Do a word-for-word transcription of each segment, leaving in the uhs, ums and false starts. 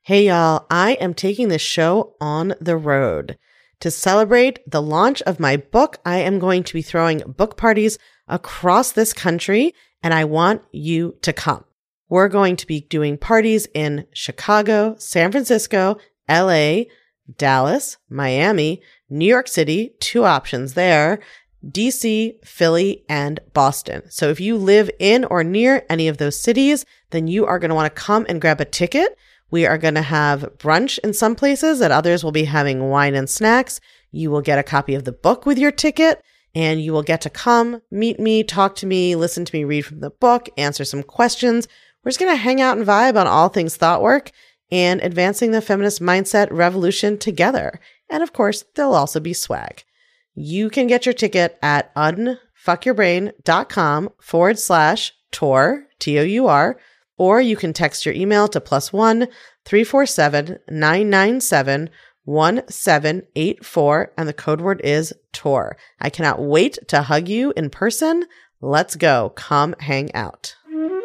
Hey y'all, I am taking this show on the road. To celebrate the launch of my book, I am going to be throwing book parties across this country, and I want you to come. We're going to be doing parties in Chicago, San Francisco, L A, Dallas, Miami, New York City, two options there, D C, Philly, and Boston. So if you live in or near any of those cities, then you are going to want to come and grab a ticket. We are going to have brunch in some places, at others we'll be having wine and snacks. You will get a copy of the book with your ticket, and you will get to come, meet me, talk to me, listen to me read from the book, answer some questions. We're just going to hang out and vibe on all things thought work and advancing the feminist mindset revolution together. And of course, there'll also be swag. You can get your ticket at unfuckyourbrain.com forward slash tour, T O U R, or you can text your email to plus one three four seven nine nine seven one seven eight four, and the code word is tour. I cannot wait to hug you in person. Let's go. Come hang out.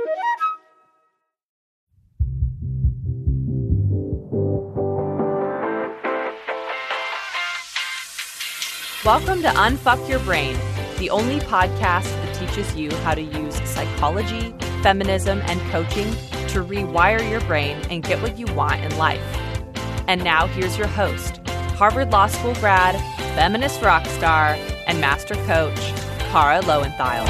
Welcome to Unfuck Your Brain, the only podcast that teaches you how to use psychology, feminism, and coaching to rewire your brain and get what you want in life. And now here's your host, Harvard Law School grad, feminist rock star, and master coach, Kara Loewentheil.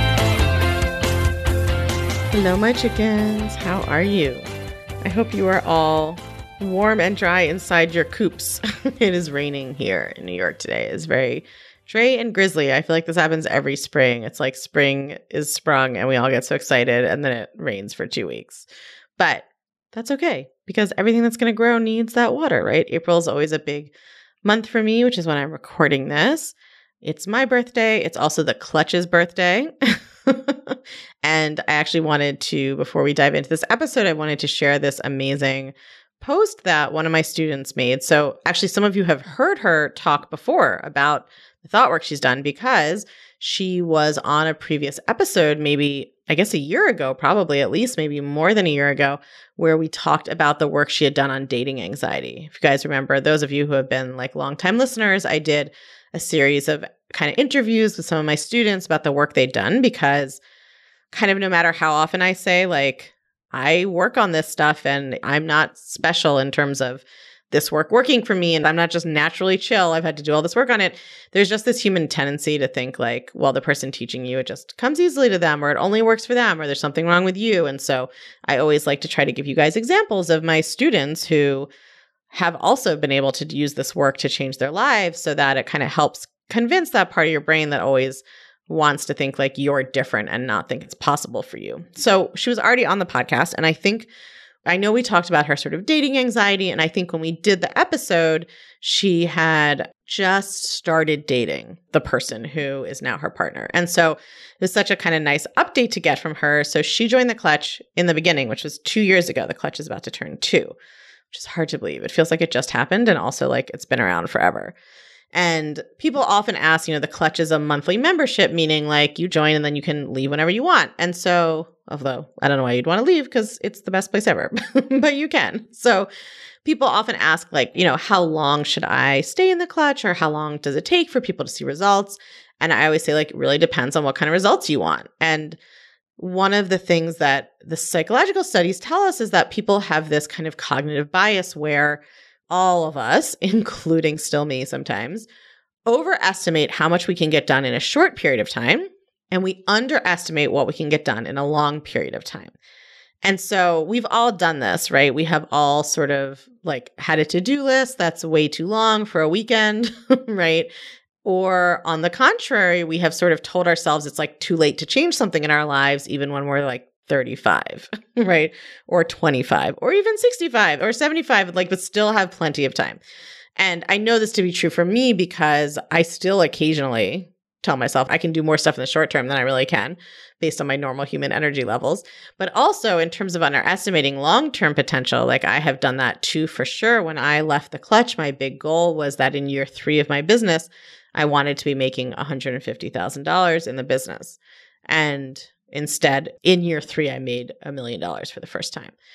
Hello, my chickens. How are you? I hope you are all warm and dry inside your coops. It is raining here in New York today. It's very Dre and grizzly. I feel like this happens every spring. It's like spring is sprung and we all get so excited and then it rains for two weeks. But that's okay because everything that's going to grow needs that water, right? April is always a big month for me, which is when I'm recording this. It's my birthday. It's also the Clutch's birthday. And I actually wanted to, before we dive into this episode, I wanted to share this amazing post that one of my students made. So actually, some of you have heard her talk before about the thought work she's done because she was on a previous episode, maybe, I guess a year ago, probably at least maybe more than a year ago, where we talked about the work she had done on dating anxiety. If you guys remember, those of you who have been like longtime listeners, I did a series of kind of interviews with some of my students about the work they'd done because kind of no matter how often I say like, I work on this stuff and I'm not special in terms of this work working for me and I'm not just naturally chill. I've had to do all this work on it. There's just this human tendency to think like, well, the person teaching you, it just comes easily to them or it only works for them or there's something wrong with you. And so I always like to try to give you guys examples of my students who have also been able to use this work to change their lives so that it kind of helps convince that part of your brain that always wants to think like you're different and not think it's possible for you. So she was already on the podcast. And I think, I know we talked about her sort of dating anxiety. And I think when we did the episode, she had just started dating the person who is now her partner. And so it was such a kind of nice update to get from her. So she joined the Clutch in the beginning, which was two years ago. The Clutch is about to turn two, which is hard to believe. It feels like it just happened. And also like it's been around forever. And people often ask, you know, the Clutch is a monthly membership, meaning like you join and then you can leave whenever you want. And so, although I don't know why you'd want to leave because it's the best place ever, but you can. So people often ask like, you know, how long should I stay in the Clutch or how long does it take for people to see results? And I always say like, it really depends on what kind of results you want. And one of the things that the psychological studies tell us is that people have this kind of cognitive bias where all of us, including still me sometimes, overestimate how much we can get done in a short period of time, and we underestimate what we can get done in a long period of time. And so we've all done this, right? We have all sort of like had a to-do list that's way too long for a weekend, right? Or on the contrary, we have sort of told ourselves it's like too late to change something in our lives, even when we're like thirty-five, right? Or twenty-five, or even sixty-five or seventy-five, like, but still have plenty of time. And I know this to be true for me because I still occasionally tell myself I can do more stuff in the short term than I really can based on my normal human energy levels. But also in terms of underestimating long-term potential, like I have done that too for sure. When I left the Clutch, my big goal was that in year three of my business, I wanted to be making one hundred fifty thousand dollars in the business. And instead, in year three, I made a million dollars for the first time.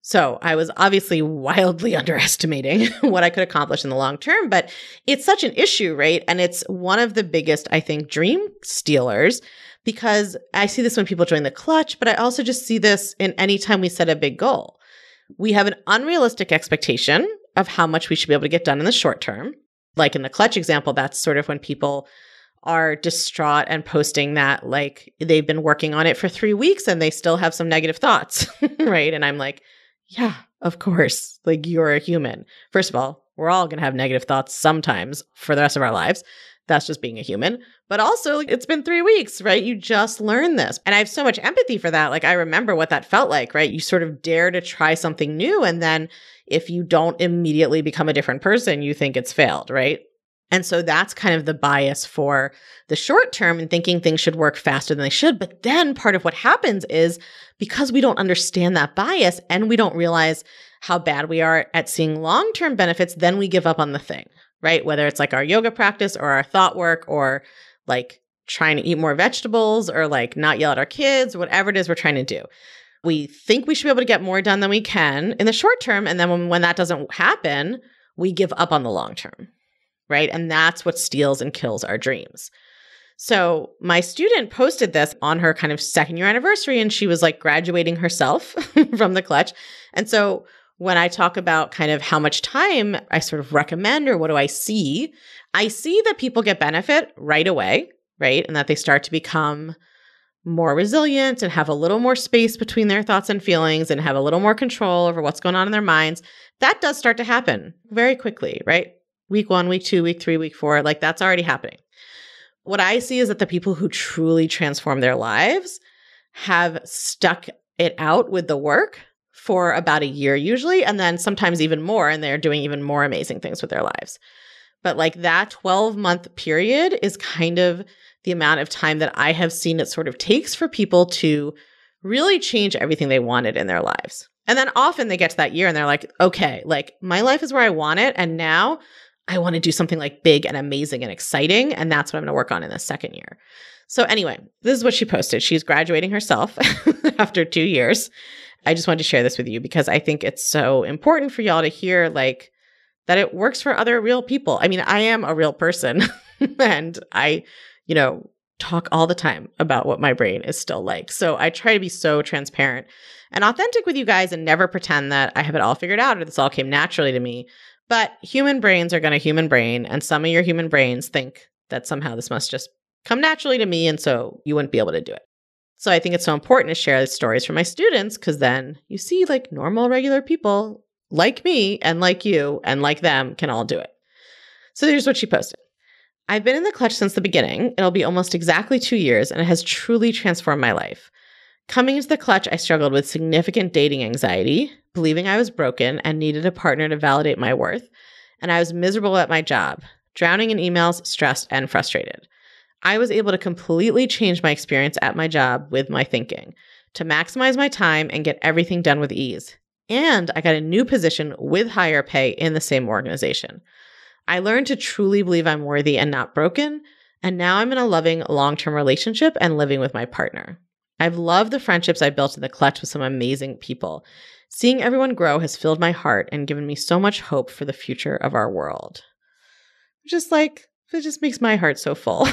So I was obviously wildly underestimating what I could accomplish in the long term, but it's such an issue, right? And it's one of the biggest, I think, dream stealers, because I see this when people join the Clutch, but I also just see this in any time we set a big goal. We have an unrealistic expectation of how much we should be able to get done in the short term. Like in the Clutch example, that's sort of when people are distraught and posting that like they've been working on it for three weeks and they still have some negative thoughts, right? And I'm like, yeah, of course. Like, you're a human. First of all, we're all going to have negative thoughts sometimes for the rest of our lives. That's just being a human. But also, like, it's been three weeks, right? You just learned this. And I have so much empathy for that. Like, I remember what that felt like, right? You sort of dare to try something new. And then if you don't immediately become a different person, you think it's failed, right? And so that's kind of the bias for the short term and thinking things should work faster than they should. But then part of what happens is because we don't understand that bias and we don't realize how bad we are at seeing long-term benefits, then we give up on the thing, right? Whether it's like our yoga practice or our thought work or like trying to eat more vegetables or like not yell at our kids, whatever it is we're trying to do. We think we should be able to get more done than we can in the short term. And then when, when that doesn't happen, we give up on the long term. Right? And that's what steals and kills our dreams. So my student posted this on her kind of second year anniversary, and she was like graduating herself from the Clutch. And so when I talk about kind of how much time I sort of recommend or what do I see, I see that people get benefit right away, right? And that they start to become more resilient and have a little more space between their thoughts and feelings and have a little more control over what's going on in their minds. That does start to happen very quickly, right? Week one, week two, week three, week four, like that's already happening. What I see is that the people who truly transform their lives have stuck it out with the work for about a year usually, and then sometimes even more, and they're doing even more amazing things with their lives. But like that twelve-month period is kind of the amount of time that I have seen it sort of takes for people to really change everything they wanted in their lives. And then often they get to that year and they're like, okay, like my life is where I want it, and now I want to do something like big and amazing and exciting. And that's what I'm going to work on in the second year. So anyway, this is what she posted. She's graduating herself after two years. I just wanted to share this with you because I think it's so important for y'all to hear like that it works for other real people. I mean, I am a real person and I, you know, talk all the time about what my brain is still like. So I try to be so transparent and authentic with you guys and never pretend that I have it all figured out or this all came naturally to me. But human brains are going to human brain, and some of your human brains think that somehow this must just come naturally to me, and so you wouldn't be able to do it. So I think it's so important to share the stories from my students because then you see like normal, regular people like me and like you and like them can all do it. So here's what she posted. I've been in the Clutch since the beginning. It'll be almost exactly two years, and it has truly transformed my life. Coming into the Clutch, I struggled with significant dating anxiety, believing I was broken and needed a partner to validate my worth, and I was miserable at my job, drowning in emails, stressed, and frustrated. I was able to completely change my experience at my job with my thinking, to maximize my time and get everything done with ease. And I got a new position with higher pay in the same organization. I learned to truly believe I'm worthy and not broken, and now I'm in a loving long-term relationship and living with my partner. I've loved the friendships I built in the Clutch with some amazing people. Seeing everyone grow has filled my heart and given me so much hope for the future of our world. Just like, it just makes my heart so full.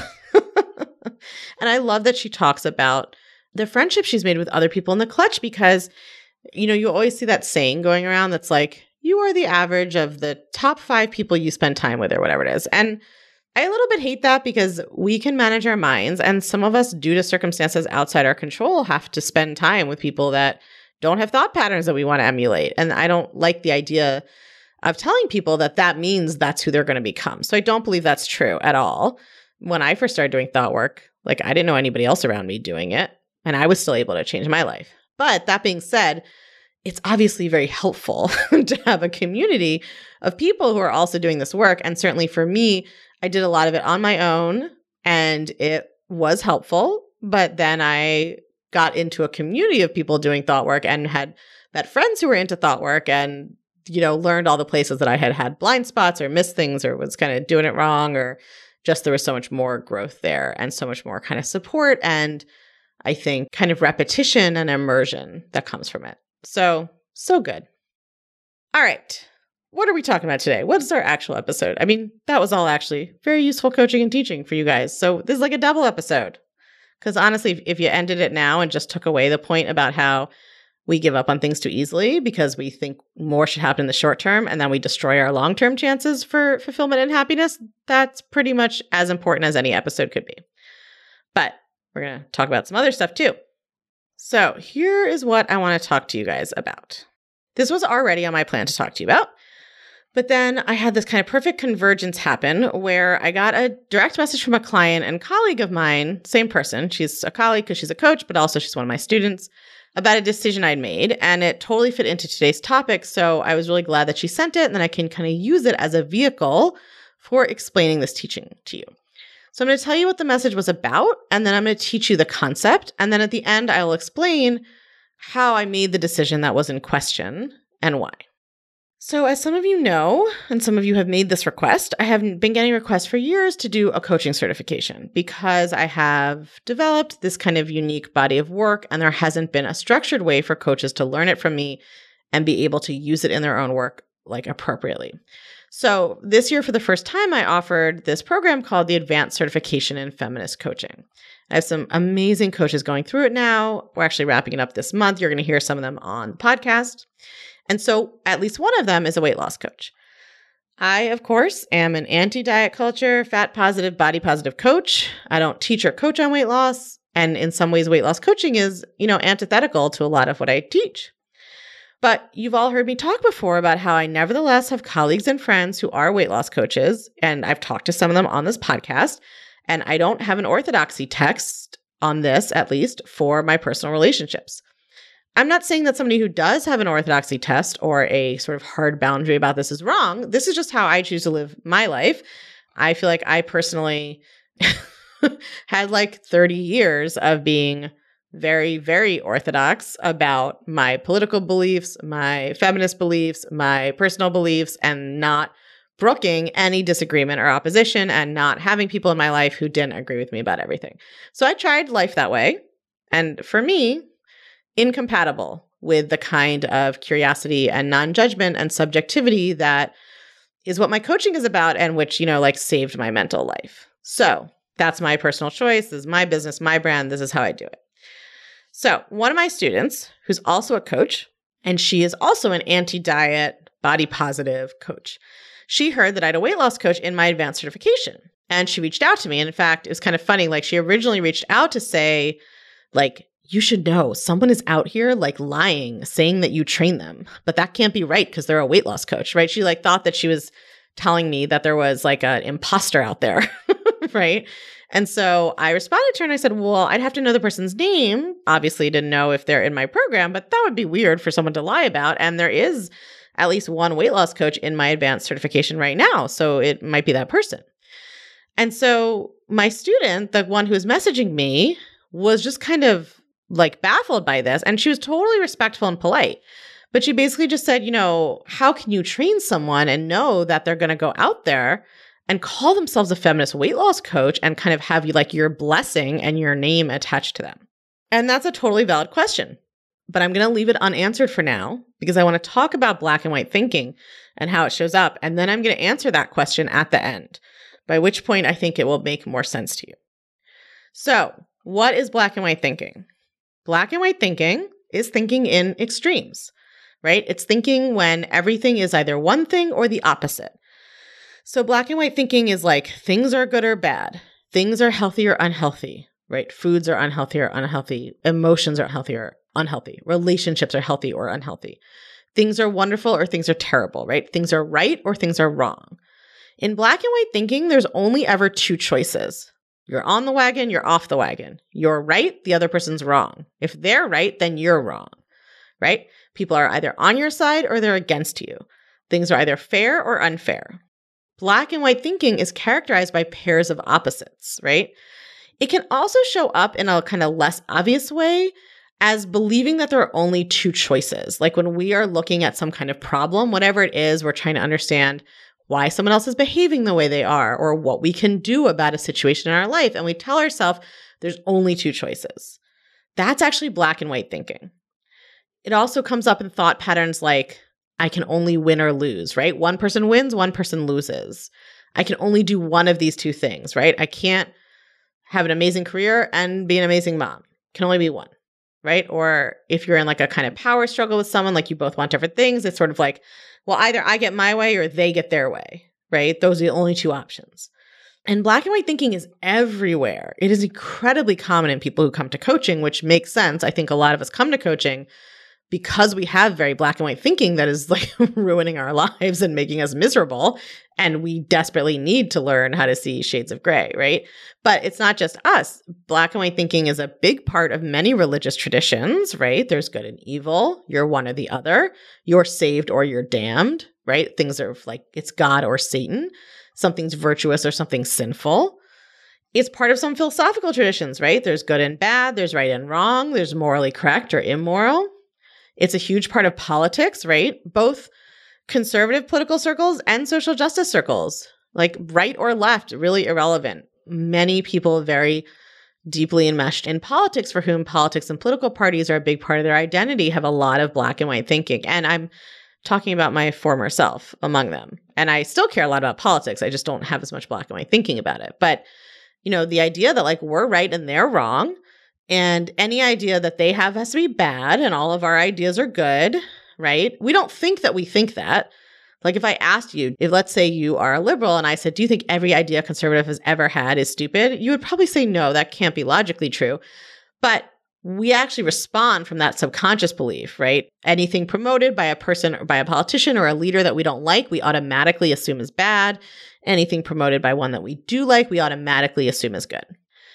And I love that she talks about the friendship she's made with other people in the Clutch because, you know, you always see that saying going around that's like, you are the average of the top five people you spend time with or whatever it is. And I a little bit hate that because we can manage our minds, and some of us, due to circumstances outside our control, have to spend time with people that don't have thought patterns that we want to emulate. And I don't like the idea of telling people that that means that's who they're going to become. So I don't believe that's true at all. When I first started doing thought work, like I didn't know anybody else around me doing it, and I was still able to change my life. But that being said, it's obviously very helpful to have a community of people who are also doing this work. And certainly for me, I did a lot of it on my own and it was helpful. But then I got into a community of people doing thought work and had met friends who were into thought work and, you know, learned all the places that I had had blind spots or missed things or was kind of doing it wrong, or just there was so much more growth there and so much more kind of support and I think kind of repetition and immersion that comes from it. So So good. All right. What are we talking about today? What is our actual episode? I mean, that was all actually very useful coaching and teaching for you guys. So this is like a double episode. Because honestly, if you ended it now and just took away the point about how we give up on things too easily because we think more should happen in the short term and then we destroy our long-term chances for fulfillment and happiness, that's pretty much as important as any episode could be. But we're going to talk about some other stuff too. So here is what I want to talk to you guys about. This was already on my plan to talk to you about. But then I had this kind of perfect convergence happen where I got a direct message from a client and colleague of mine, same person. She's a colleague because she's a coach, but also she's one of my students, about a decision I'd made. And it totally fit into today's topic. So I was really glad that she sent it. And then I can kind of use it as a vehicle for explaining this teaching to you. So I'm going to tell you what the message was about, and then I'm going to teach you the concept. And then at the end, I will explain how I made the decision that was in question and why. So as some of you know, and some of you have made this request, I have been getting requests for years to do a coaching certification because I have developed this kind of unique body of work and there hasn't been a structured way for coaches to learn it from me and be able to use it in their own work like appropriately. So this year, for the first time, I offered this program called the Advanced Certification in Feminist Coaching. I have some amazing coaches going through it now. We're actually wrapping it up this month. You're going to hear some of them on the podcast. And so at least one of them is a weight loss coach. I, of course, am an anti-diet culture, fat positive, body positive coach. I don't teach or coach on weight loss. And in some ways, weight loss coaching is, you know, antithetical to a lot of what I teach. But you've all heard me talk before about how I nevertheless have colleagues and friends who are weight loss coaches. And I've talked to some of them on this podcast. And I don't have an orthodoxy text on this, at least for my personal relationships. I'm not saying that somebody who does have an orthodoxy test or a sort of hard boundary about this is wrong. This is just how I choose to live my life. I feel like I personally had like thirty years of being very, very orthodox about my political beliefs, my feminist beliefs, my personal beliefs, and not brooking any disagreement or opposition and not having people in my life who didn't agree with me about everything. So I tried life that way. And for me, incompatible with the kind of curiosity and non-judgment and subjectivity that is what my coaching is about and which, you know, like saved my mental life. So that's my personal choice. This is my business, my brand. This is how I do it. So one of my students, who's also a coach, and she is also an anti-diet, body positive coach, she heard that I had a weight loss coach in my advanced certification. And she reached out to me. And in fact, it was kind of funny. Like she originally reached out to say, like, you should know someone is out here like lying, saying that you train them, but that can't be right because they're a weight loss coach, right? She like thought that she was telling me that there was like an imposter out there, right? And so I responded to her and I said, well, I'd have to know the person's name. Obviously didn't know if they're in my program, but that would be weird for someone to lie about. And there is at least one weight loss coach in my advanced certification right now. So it might be that person. And so my student, the one who was messaging me, was just kind of like baffled by this. And she was totally respectful and polite. But she basically just said, you know, how can you train someone and know that they're going to go out there and call themselves a feminist weight loss coach and kind of have you like your blessing and your name attached to them? And that's a totally valid question. But I'm going to leave it unanswered for now because I want to talk about black and white thinking and how it shows up. And then I'm going to answer that question at the end, by which point I think it will make more sense to you. So what is black and white thinking? Black and white thinking is thinking in extremes, right? It's thinking when everything is either one thing or the opposite. So black and white thinking is like things are good or bad. Things are healthy or unhealthy, right? Foods are unhealthy or unhealthy. Emotions are healthy or unhealthy. Relationships are healthy or unhealthy. Things are wonderful or things are terrible, right? Things are right or things are wrong. In black and white thinking, there's only ever two choices. You're on the wagon, you're off the wagon. You're right, the other person's wrong. If they're right, then you're wrong, right? People are either on your side or they're against you. Things are either fair or unfair. Black and white thinking is characterized by pairs of opposites, right? It can also show up in a kind of less obvious way as believing that there are only two choices. Like when we are looking at some kind of problem, whatever it is, we're trying to understand why someone else is behaving the way they are, or what we can do about a situation in our life. And we tell ourselves there's only two choices. That's actually black and white thinking. It also comes up in thought patterns like, I can only win or lose, right? One person wins, one person loses. I can only do one of these two things, right? I can't have an amazing career and be an amazing mom. Can only be one, right? Or if you're in like a kind of power struggle with someone, like you both want different things, it's sort of like, well, either I get my way or they get their way, right? Those are the only two options. And black and white thinking is everywhere. It is incredibly common in people who come to coaching, which makes sense. I think a lot of us come to coaching because we have very black and white thinking that is like ruining our lives and making us miserable. And we desperately need to learn how to see shades of gray, right? But it's not just us. Black and white thinking is a big part of many religious traditions, right? There's good and evil. You're one or the other. You're saved or you're damned, right? Things are like it's God or Satan. Something's virtuous or something's sinful. It's part of some philosophical traditions, right? There's good and bad. There's right and wrong. There's morally correct or immoral. It's a huge part of politics, right? Both conservative political circles and social justice circles, like right or left, really irrelevant. Many people very deeply enmeshed in politics for whom politics and political parties are a big part of their identity have a lot of black and white thinking. And I'm talking about my former self among them. And I still care a lot about politics. I just don't have as much black and white thinking about it. But, you know, the idea that like we're right and they're wrong, and any idea that they have has to be bad and all of our ideas are good, right? We don't think that we think that. Like if I asked you, if let's say you are a liberal and I said, do you think every idea a conservative has ever had is stupid? You would probably say, no, that can't be logically true. But we actually respond from that subconscious belief, right? Anything promoted by a person or by a politician or a leader that we don't like, we automatically assume is bad. Anything promoted by one that we do like, we automatically assume is good.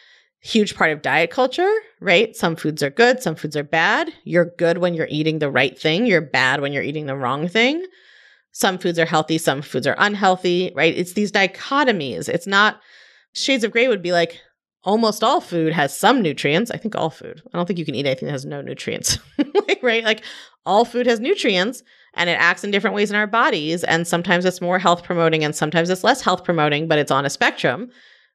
Huge part of diet culture, right? Some foods are good, some foods are bad. You're good when you're eating the right thing. You're bad when you're eating the wrong thing. Some foods are healthy, some foods are unhealthy, right? It's these dichotomies. It's not, shades of gray would be like, almost all food has some nutrients. I think all food. I don't think you can eat anything that has no nutrients, right? Like all food has nutrients and it acts in different ways in our bodies. And sometimes it's more health promoting and sometimes it's less health promoting, but it's on a spectrum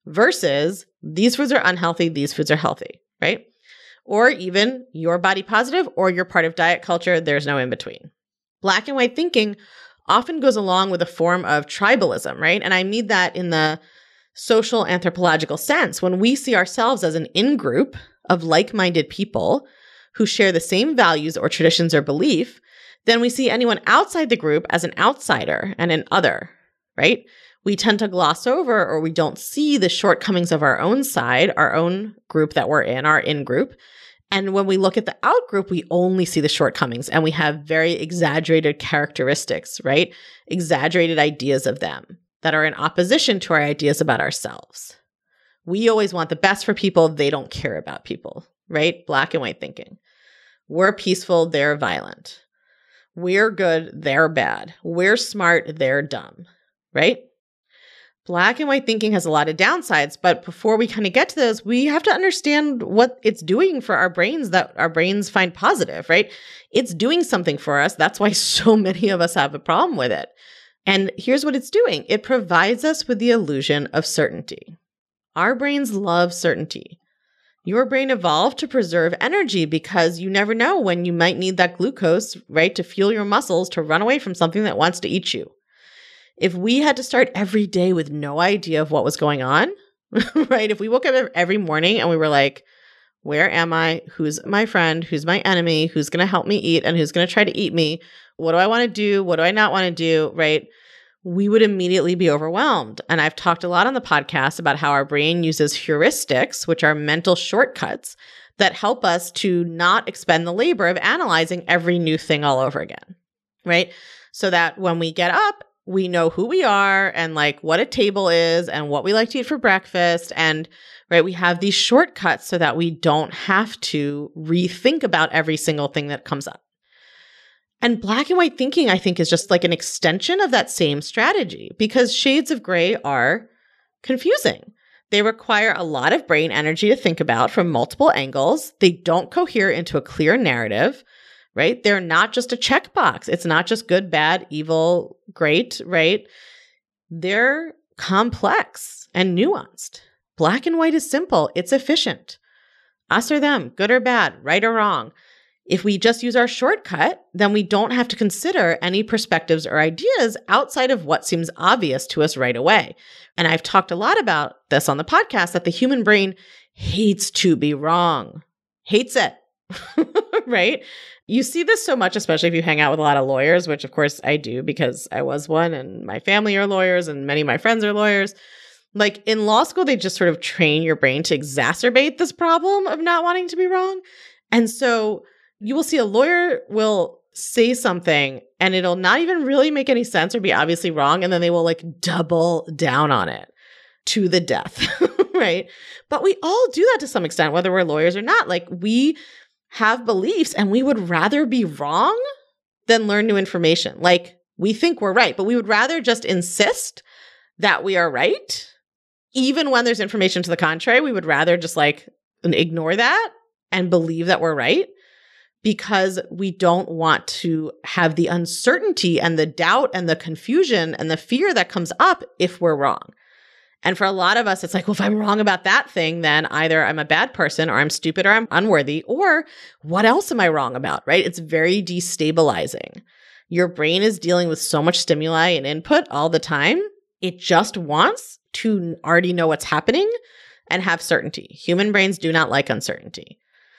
versus these foods are unhealthy, these foods are healthy, right? Or even you're body positive or you're part of diet culture. There's no in between. Black and white thinking often goes along with a form of tribalism, right? And I mean that in the social anthropological sense. When we see ourselves as an in-group of like-minded people who share the same values or traditions or belief, then we see anyone outside the group as an outsider and an other, right? We tend to gloss over or we don't see the shortcomings of our own side, our own group that we're in, our in-group. And when we look at the out-group, we only see the shortcomings and we have very exaggerated characteristics, right? Exaggerated ideas of them that are in opposition to our ideas about ourselves. We always want the best for people. They don't care about people, right? Black and white thinking. We're peaceful. They're violent. We're good. They're bad. We're smart. They're dumb, right? Black and white thinking has a lot of downsides, but before we kind of get to those, we have to understand what it's doing for our brains that our brains find positive, right? It's doing something for us. That's why so many of us have a problem with it. And here's what it's doing. It provides us with the illusion of certainty. Our brains love certainty. Your brain evolved to preserve energy because you never know when you might need that glucose, right, to fuel your muscles to run away from something that wants to eat you. If we had to start every day with no idea of what was going on, right? If we woke up every morning and we were like, where am I? Who's my friend? Who's my enemy? Who's going to help me eat and who's going to try to eat me? What do I want to do? What do I not want to do? Right? We would immediately be overwhelmed. And I've talked a lot on the podcast about how our brain uses heuristics, which are mental shortcuts that help us to not expend the labor of analyzing every new thing all over again, right? So that when we get up, we know who we are and like what a table is and what we like to eat for breakfast. And right, we have these shortcuts so that we don't have to rethink about every single thing that comes up. And black and white thinking, I think, is just like an extension of that same strategy because shades of gray are confusing. They require a lot of brain energy to think about from multiple angles. They don't cohere into a clear narrative, right? They're not just a checkbox. It's not just good, bad, evil, great, right? They're complex and nuanced. Black and white is simple. It's efficient. Us or them, good or bad, right or wrong. If we just use our shortcut, then we don't have to consider any perspectives or ideas outside of what seems obvious to us right away. And I've talked a lot about this on the podcast, that the human brain hates to be wrong, hates it, right? You see this so much, especially if you hang out with a lot of lawyers, which of course I do because I was one and my family are lawyers and many of my friends are lawyers. Like in law school, they just sort of train your brain to exacerbate this problem of not wanting to be wrong. And so you will see a lawyer will say something and it'll not even really make any sense or be obviously wrong. And then they will like double down on it to the death, right? But we all do that to some extent, whether we're lawyers or not. Like we have beliefs and we would rather be wrong than learn new information. Like we think we're right, but we would rather just insist that we are right. Even when there's information to the contrary, we would rather just like ignore that and believe that we're right, because we don't want to have the uncertainty and the doubt and the confusion and the fear that comes up if we're wrong. And for a lot of us, it's like, well, if I'm wrong about that thing, then either I'm a bad person or I'm stupid or I'm unworthy, or what else am I wrong about, right? It's very destabilizing. Your brain is dealing with so much stimuli and input all the time. It just wants to already know what's happening and have certainty. Human brains do not like uncertainty.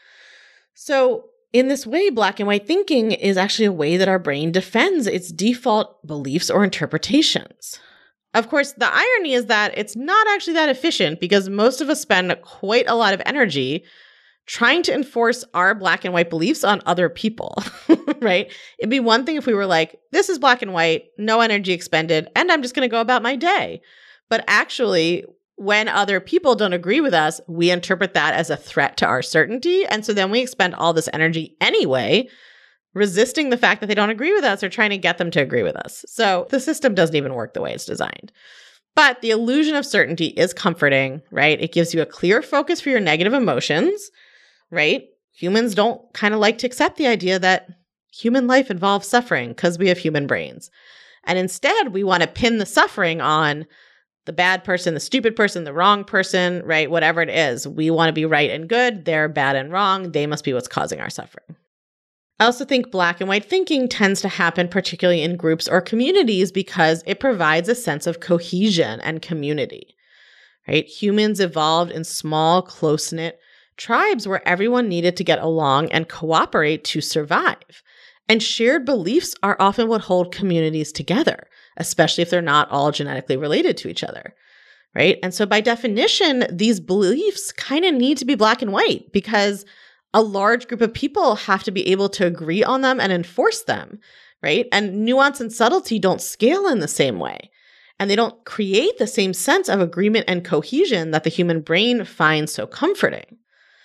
So in this way, black and white thinking is actually a way that our brain defends its default beliefs or interpretations. Of course, the irony is that it's not actually that efficient because most of us spend quite a lot of energy trying to enforce our black and white beliefs on other people, right? It'd be one thing if we were like, this is black and white, no energy expended, and I'm just going to go about my day. But actually, when other people don't agree with us, we interpret that as a threat to our certainty. And so then we expend all this energy anyway, resisting the fact that they don't agree with us or trying to get them to agree with us. So the system doesn't even work the way it's designed. But the illusion of certainty is comforting, right? It gives you a clear focus for your negative emotions, right? Humans don't kind of like to accept the idea that human life involves suffering because we have human brains. And instead, we want to pin the suffering on the bad person, the stupid person, the wrong person, right? Whatever it is, we want to be right and good. They're bad and wrong. They must be what's causing our suffering. I also think black and white thinking tends to happen particularly in groups or communities because it provides a sense of cohesion and community, right? Humans evolved in small, close-knit tribes where everyone needed to get along and cooperate to survive. And shared beliefs are often what hold communities together, especially if they're not all genetically related to each other, right? And so by definition, these beliefs kind of need to be black and white because a large group of people have to be able to agree on them and enforce them, right? And nuance and subtlety don't scale in the same way. And they don't create the same sense of agreement and cohesion that the human brain finds so comforting.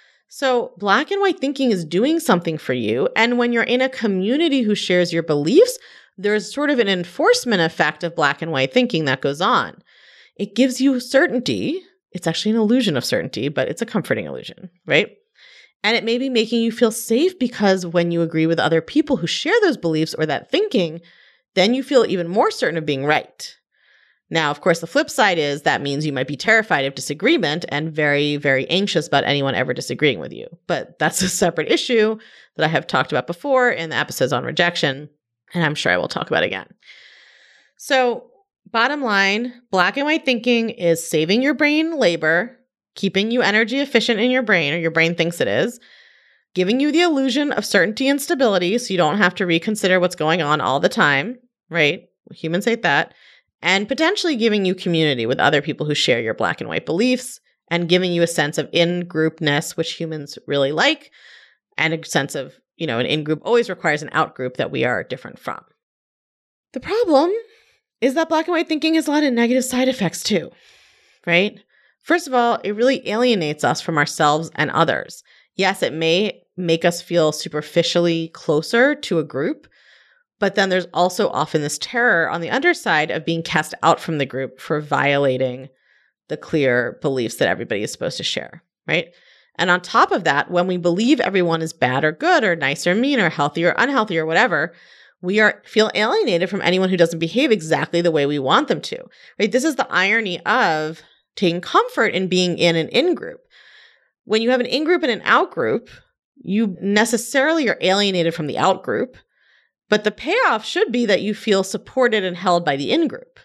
So black and white thinking is doing something for you. And when you're in a community who shares your beliefs, there's sort of an enforcement effect of black and white thinking that goes on. It gives you certainty. It's actually an illusion of certainty, but it's a comforting illusion, right? And it may be making you feel safe because when you agree with other people who share those beliefs or that thinking, then you feel even more certain of being right. Now, of course, the flip side is that means you might be terrified of disagreement and very, very anxious about anyone ever disagreeing with you. But that's a separate issue that I have talked about before in the episodes on rejection, and I'm sure I will talk about again. So bottom line, black and white thinking is saving your brain labor, keeping you energy efficient in your brain, or your brain thinks it is, giving you the illusion of certainty and stability so you don't have to reconsider what's going on all the time, right? Humans hate that. And potentially giving you community with other people who share your black and white beliefs and giving you a sense of in-groupness, which humans really like, and a sense of, you know, an in-group always requires an out-group that we are different from. The problem is that black and white thinking has a lot of negative side effects too, right? First of all, it really alienates us from ourselves and others. Yes, it may make us feel superficially closer to a group, but then there's also often this terror on the underside of being cast out from the group for violating the clear beliefs that everybody is supposed to share, right? And on top of that, when we believe everyone is bad or good or nice or mean or healthy or unhealthy or whatever, we are feel alienated from anyone who doesn't behave exactly the way we want them to, right? This is the irony of taking comfort in being in an in-group. When you have an in-group and an out-group, you necessarily are alienated from the out group, but the payoff should be that you feel supported and held by the in group.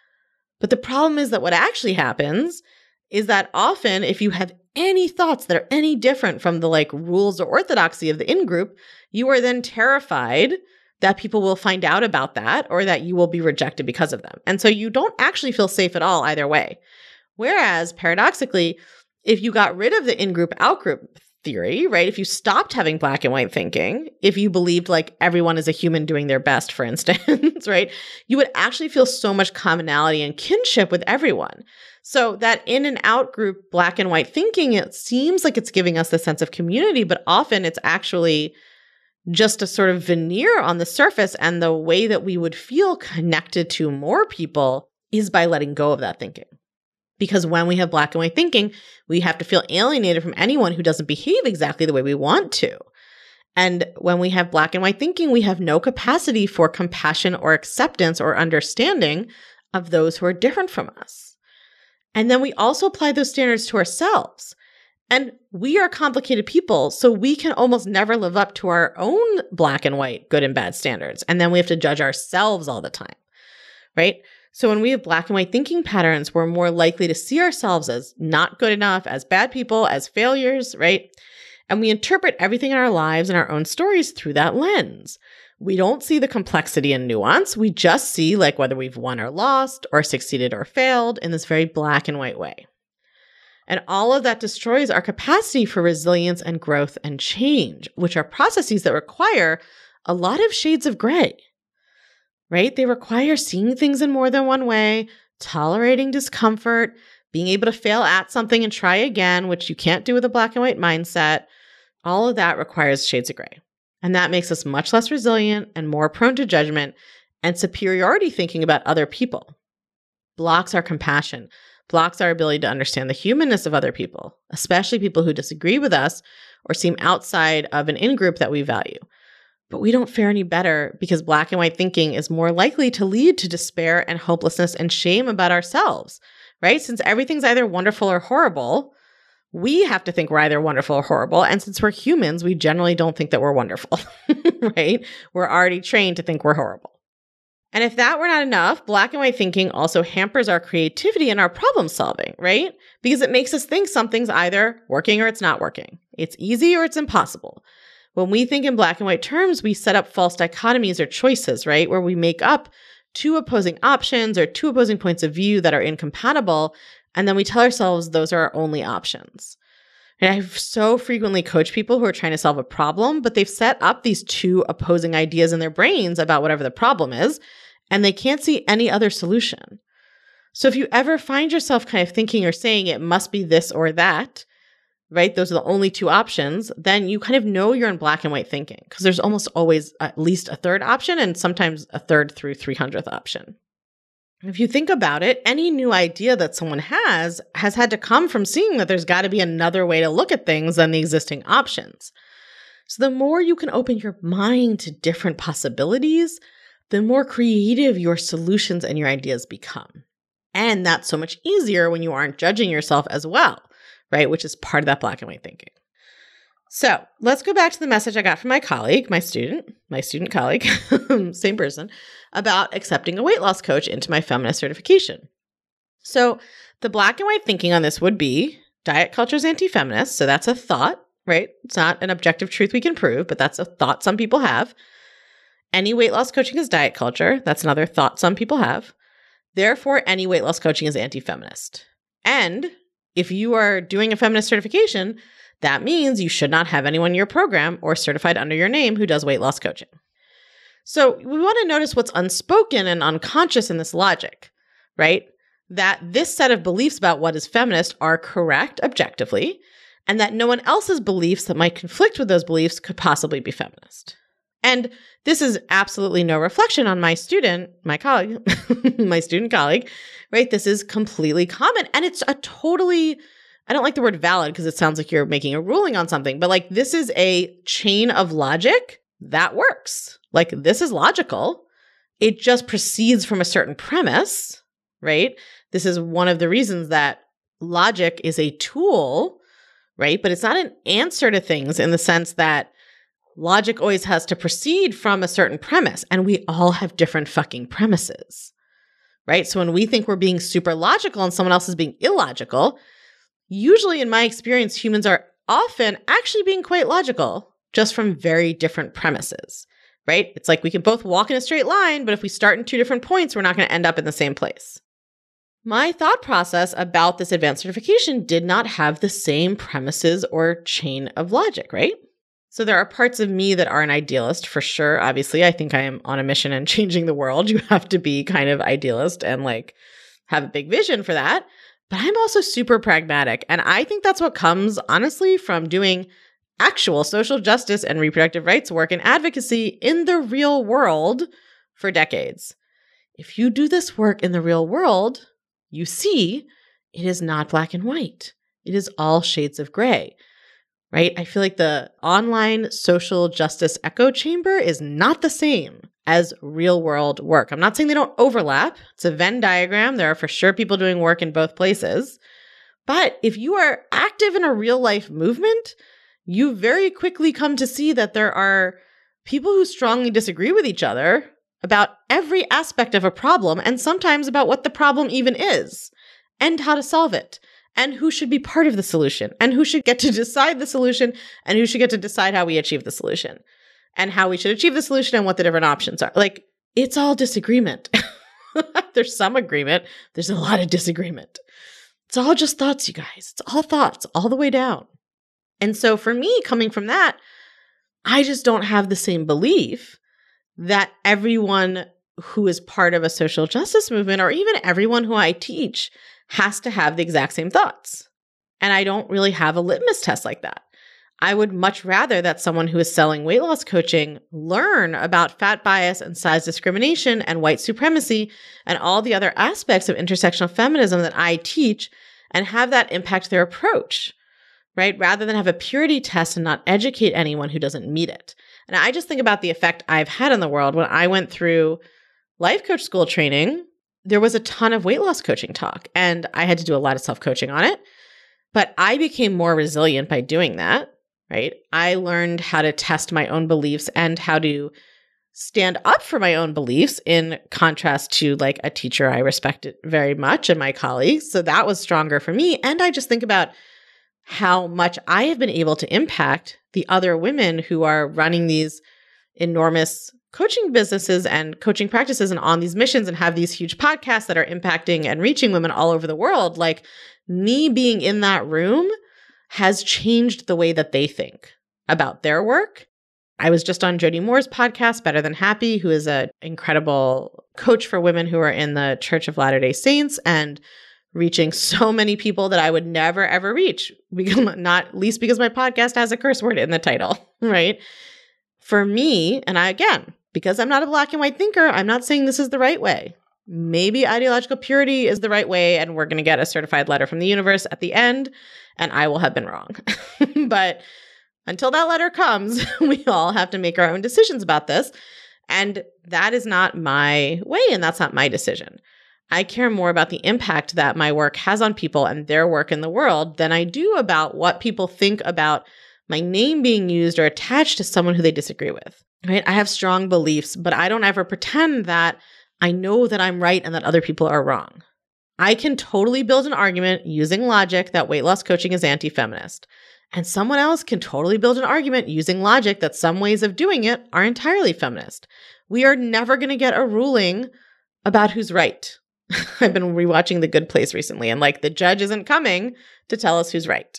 But the problem is that what actually happens is that often if you have any thoughts that are any different from the like rules or orthodoxy of the in group, you are then terrified that people will find out about that or that you will be rejected because of them. And so you don't actually feel safe at all either way. Whereas paradoxically, if you got rid of the in-group, out-group theory, right? If you stopped having black and white thinking, if you believed like everyone is a human doing their best, for instance, right? You would actually feel so much commonality and kinship with everyone. So that in and out group black and white thinking, it seems like it's giving us the sense of community, but often it's actually just a sort of veneer on the surface. And the way that we would feel connected to more people is by letting go of that thinking. Because when we have black and white thinking, we have to feel alienated from anyone who doesn't behave exactly the way we want to. And when we have black and white thinking, we have no capacity for compassion or acceptance or understanding of those who are different from us. And then we also apply those standards to ourselves. And we are complicated people, so we can almost never live up to our own black and white good and bad standards. And then we have to judge ourselves all the time, right? So when we have black and white thinking patterns, we're more likely to see ourselves as not good enough, as bad people, as failures, right? And we interpret everything in our lives and our own stories through that lens. We don't see the complexity and nuance. We just see like whether we've won or lost or succeeded or failed in this very black and white way. And all of that destroys our capacity for resilience and growth and change, which are processes that require a lot of shades of gray. Right? They require seeing things in more than one way, tolerating discomfort, being able to fail at something and try again, which you can't do with a black and white mindset. All of that requires shades of gray. And that makes us much less resilient and more prone to judgment and superiority thinking about other people. Blocks our compassion, blocks our ability to understand the humanness of other people, especially people who disagree with us or seem outside of an in-group that we value. But we don't fare any better because black and white thinking is more likely to lead to despair and hopelessness and shame about ourselves, right? Since everything's either wonderful or horrible, we have to think we're either wonderful or horrible. And since we're humans, we generally don't think that we're wonderful, right? We're already trained to think we're horrible. And if that were not enough, black and white thinking also hampers our creativity and our problem solving, right? Because it makes us think something's either working or it's not working. It's easy or it's impossible. When we think in black and white terms, we set up false dichotomies or choices, right? Where we make up two opposing options or two opposing points of view that are incompatible. And then we tell ourselves those are our only options. And I've so frequently coached people who are trying to solve a problem, but they've set up these two opposing ideas in their brains about whatever the problem is, and they can't see any other solution. So if you ever find yourself kind of thinking or saying it must be this or that, right? Those are the only two options, then you kind of know you're in black and white thinking because there's almost always at least a third option and sometimes a third through three hundredth option. If you think about it, any new idea that someone has has had to come from seeing that there's got to be another way to look at things than the existing options. So the more you can open your mind to different possibilities, the more creative your solutions and your ideas become. And that's so much easier when you aren't judging yourself as well, right? Which is part of that black and white thinking. So let's go back to the message I got from my colleague, my student, my student colleague, same person, about accepting a weight loss coach into my feminist certification. So the black and white thinking on this would be diet culture is anti-feminist. So that's a thought, right? It's not an objective truth we can prove, but that's a thought some people have. Any weight loss coaching is diet culture. That's another thought some people have. Therefore, any weight loss coaching is anti-feminist. And if you are doing a feminist certification, that means you should not have anyone in your program or certified under your name who does weight loss coaching. So we want to notice what's unspoken and unconscious in this logic, right? That this set of beliefs about what is feminist are correct objectively, and that no one else's beliefs that might conflict with those beliefs could possibly be feminist. And this is absolutely no reflection on my student, my colleague, my student colleague, right? This is completely common. And it's a totally, I don't like the word valid because it sounds like you're making a ruling on something, but like this is a chain of logic that works. Like this is logical. It just proceeds from a certain premise, right? This is one of the reasons that logic is a tool right? But it's not an answer to things in the sense that logic always has to proceed from a certain premise, and we all have different fucking premises, right? So when we think we're being super logical and someone else is being illogical, usually in my experience, humans are often actually being quite logical, just from very different premises, right? It's like we can both walk in a straight line, but if we start in two different points, we're not going to end up in the same place. My thought process about this advanced certification did not have the same premises or chain of logic, right? So there are parts of me that are an idealist for sure. Obviously, I think I am on a mission and changing the world. You have to be kind of idealist and like have a big vision for that. But I'm also super pragmatic. And I think that's what comes, honestly, from doing actual social justice and reproductive rights work and advocacy in the real world for decades. If you do this work in the real world, you see it is not black and white. It is all shades of gray, right? I feel like the online social justice echo chamber is not the same as real world work. I'm not saying they don't overlap. It's a Venn diagram. There are for sure people doing work in both places. But if you are active in a real life movement, you very quickly come to see that there are people who strongly disagree with each other about every aspect of a problem, and sometimes about what the problem even is and how to solve it, and who should be part of the solution, and who should get to decide the solution, and who should get to decide how we achieve the solution, and how we should achieve the solution, and what the different options are. Like, it's all disagreement. There's some agreement. There's a lot of disagreement. It's all just thoughts, you guys. It's all thoughts all the way down. And so for me, coming from that, I just don't have the same belief that everyone who is part of a social justice movement, or even everyone who I teach, has to have the exact same thoughts. And I don't really have a litmus test like that. I would much rather that someone who is selling weight loss coaching learn about fat bias and size discrimination and white supremacy and all the other aspects of intersectional feminism that I teach, and have that impact their approach, right? Rather than have a purity test and not educate anyone who doesn't meet it. And I just think about the effect I've had in the world. When I went through life coach school training, there was a ton of weight loss coaching talk, and I had to do a lot of self-coaching on it. But I became more resilient by doing that, right? I learned how to test my own beliefs and how to stand up for my own beliefs, in contrast to like a teacher I respected very much and my colleagues. So that was stronger for me. And I just think about how much I have been able to impact the other women who are running these enormous coaching businesses and coaching practices and on these missions and have these huge podcasts that are impacting and reaching women all over the world. Like, me being in that room has changed the way that they think about their work. I was just on Jody Moore's podcast, Better Than Happy, who is an incredible coach for women who are in the Church of Latter-day Saints, and reaching so many people that I would never, ever reach, because, not least because my podcast has a curse word in the title, right? For me, and I, again, because I'm not a black and white thinker, I'm not saying this is the right way. Maybe ideological purity is the right way, and we're going to get a certified letter from the universe at the end, and I will have been wrong. But until that letter comes, we all have to make our own decisions about this. And that is not my way, and that's not my decision. I care more about the impact that my work has on people and their work in the world than I do about what people think about my name being used or attached to someone who they disagree with, right? I have strong beliefs, but I don't ever pretend that I know that I'm right and that other people are wrong. I can totally build an argument using logic that weight loss coaching is anti-feminist. And someone else can totally build an argument using logic that some ways of doing it are entirely feminist. We are never going to get a ruling about who's right. I've been rewatching The Good Place recently, and like, the judge isn't coming to tell us who's right.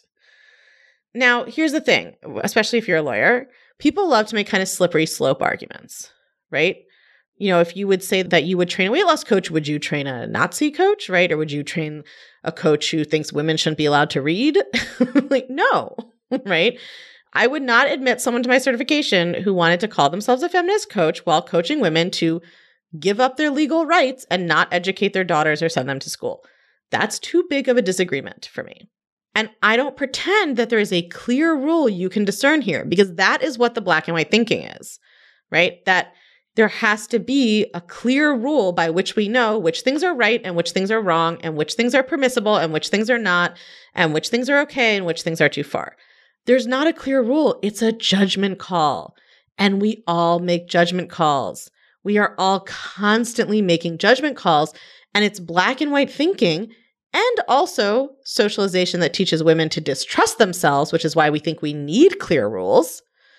Now, here's the thing, especially if you're a lawyer, people love to make kind of slippery slope arguments, right? You know, if you would say that you would train a weight loss coach, would you train a Nazi coach, right? Or would you train a coach who thinks women shouldn't be allowed to read? Like, no, right? I would not admit someone to my certification who wanted to call themselves a feminist coach while coaching women to give up their legal rights and not educate their daughters or send them to school. That's too big of a disagreement for me. And I don't pretend that there is a clear rule you can discern here, because that is what the black and white thinking is, right? That There has to be a clear rule by which we know which things are right and which things are wrong and which things are permissible and which things are not and which things are okay and which things are too far. There's not a clear rule. It's a judgment call. And we all make judgment calls. We are all constantly making judgment calls. And it's black and white thinking and also socialization that teaches women to distrust themselves, which is why we think we need clear rules,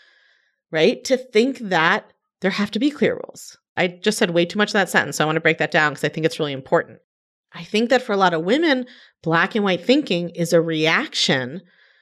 right? To think that there have to be clear rules. I just said way too much of that sentence, so I want to break that down because I think it's really important. I think that for a lot of women, black and white thinking is a reaction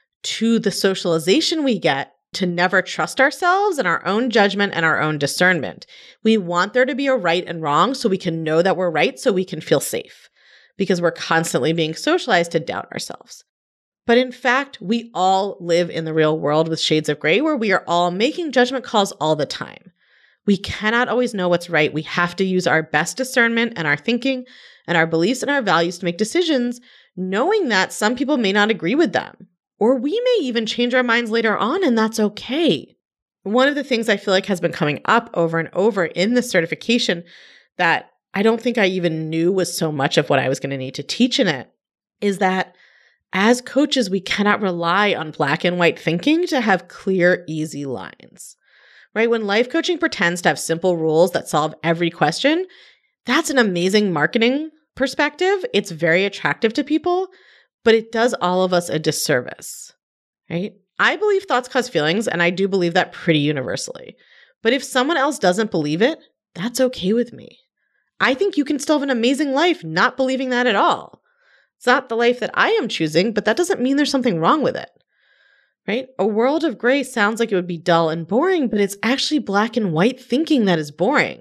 to the socialization we get to never trust ourselves and our own judgment and our own discernment. We want there to be a right and wrong so we can know that we're right so we can feel safe because we're constantly being socialized to doubt ourselves. But in fact, we all live in the real world with shades of gray where we are all making judgment calls all the time. We cannot always know what's right. We have to use our best discernment and our thinking and our beliefs and our values to make decisions, knowing that some people may not agree with them. Or we may even change our minds later on, and that's okay. One of the things I feel like has been coming up over and over in this certification that I don't think I even knew was so much of what I was going to need to teach in it is that as coaches, we cannot rely on black and white thinking to have clear, easy lines. Right? When life coaching pretends to have simple rules that solve every question, that's an amazing marketing perspective. It's very attractive to people, but it does all of us a disservice, right? I believe thoughts cause feelings, and I do believe that pretty universally. But if someone else doesn't believe it, that's okay with me. I think you can still have an amazing life not believing that at all. It's not the life that I am choosing, but that doesn't mean there's something wrong with it. Right? A world of gray sounds like it would be dull and boring, but it's actually black and white thinking that is boring.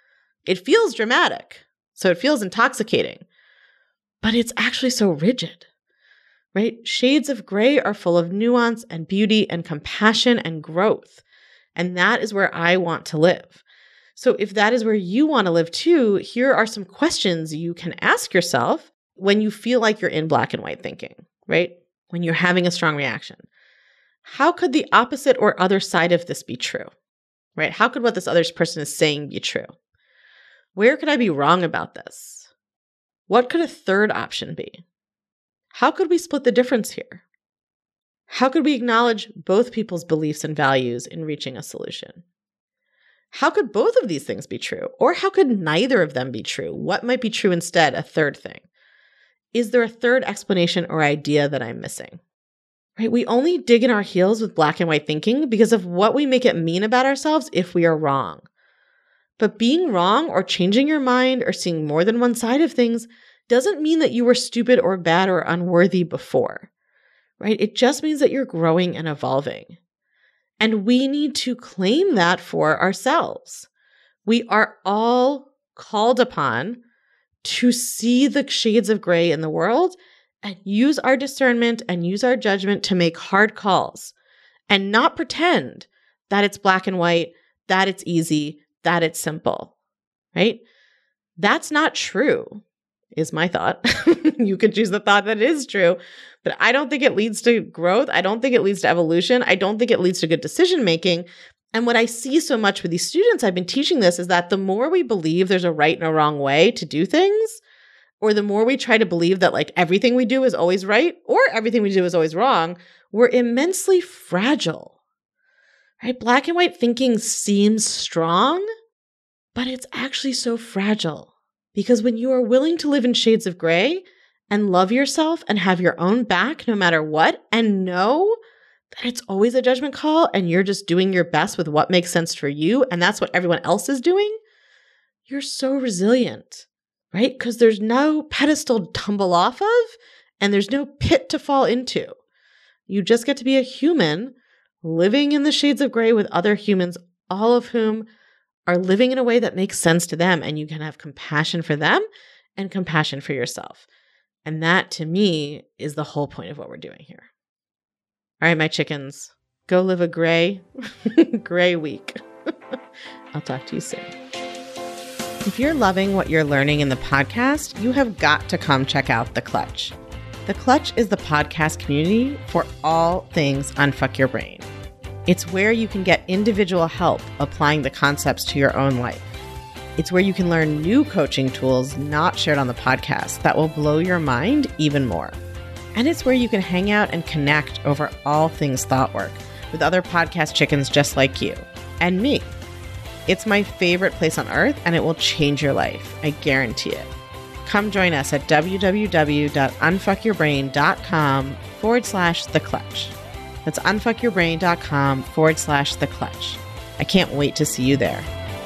It feels dramatic, so it feels intoxicating, but it's actually so rigid, right? Shades of gray are full of nuance and beauty and compassion and growth, and that is where I want to live. So if that is where you want to live too, here are some questions you can ask yourself when you feel like you're in black and white thinking, right? When you're having a strong reaction. How could the opposite or other side of this be true, right? How could what this other person is saying be true? Where could I be wrong about this? What could a third option be? How could we split the difference here? How could we acknowledge both people's beliefs and values in reaching a solution? How could both of these things be true? Or how could neither of them be true? What might be true instead, a third thing? Is there a third explanation or idea that I'm missing? Right? We only dig in our heels with black and white thinking because of what we make it mean about ourselves if we are wrong. But being wrong or changing your mind or seeing more than one side of things doesn't mean that you were stupid or bad or unworthy before, right? It just means that you're growing and evolving. And we need to claim that for ourselves. We are all called upon to see the shades of gray in the world and use our discernment and use our judgment to make hard calls and not pretend that it's black and white, that it's easy, that it's simple, right? That's not true, is my thought. You could choose the thought that it is true, but I don't think it leads to growth. I don't think it leads to evolution. I don't think it leads to good decision-making. And what I see so much with these students, I've been teaching this, is that the more we believe there's a right and a wrong way to do things, or the more we try to believe that like everything we do is always right or everything we do is always wrong, we're immensely fragile, right? Black and white thinking seems strong, but it's actually so fragile because when you are willing to live in shades of gray and love yourself and have your own back no matter what, and know that it's always a judgment call and you're just doing your best with what makes sense for you, and that's what everyone else is doing, you're so resilient. Right? Because there's no pedestal to tumble off of and there's no pit to fall into. You just get to be a human living in the shades of gray with other humans, all of whom are living in a way that makes sense to them. And you can have compassion for them and compassion for yourself. And that to me is the whole point of what we're doing here. All right, my chickens, go live a gray, gray week. I'll talk to you soon. If you're loving what you're learning in the podcast, you have got to come check out The Clutch. The Clutch is the podcast community for all things Unfuck Your Brain. It's where you can get individual help applying the concepts to your own life. It's where you can learn new coaching tools not shared on the podcast that will blow your mind even more. And it's where you can hang out and connect over all things thought work with other podcast chickens just like you and me. It's my favorite place on earth, and it will change your life. I guarantee it. Come join us at www.unfuckyourbrain.com forward slash the clutch. That's unfuckyourbrain.com forward slash the clutch. I can't wait to see you there.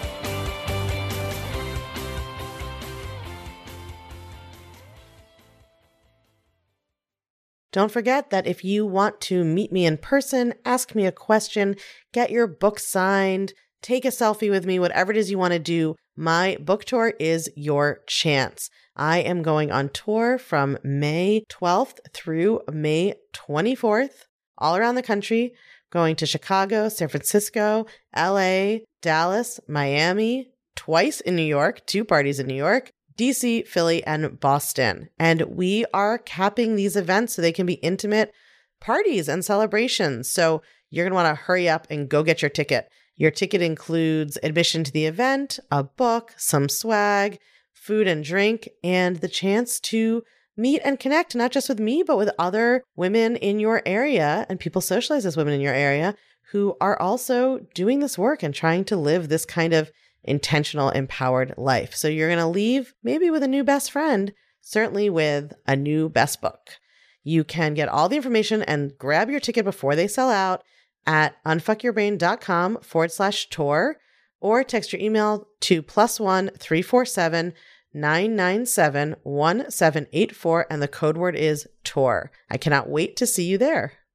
Don't forget that if you want to meet me in person, ask me a question, get your book signed, take a selfie with me, whatever it is you want to do, my book tour is your chance. I am going on tour from May twelfth through May twenty-fourth, all around the country, going to Chicago, San Francisco, L A, Dallas, Miami, twice in New York, two parties in New York, D C, Philly, and Boston. And we are capping these events so they can be intimate parties and celebrations. So you're going to want to hurry up and go get your ticket. Your ticket includes admission to the event, a book, some swag, food and drink, and the chance to meet and connect, not just with me, but with other women in your area and people socialized as women in your area who are also doing this work and trying to live this kind of intentional, empowered life. So you're going to leave maybe with a new best friend, certainly with a new best book. You can get all the information and grab your ticket before they sell out at unfuckyourbrain.com forward slash tour, or text your email to plus one three four seven nine nine seven one seven eight four, and the code word is tour. I cannot wait to see you there.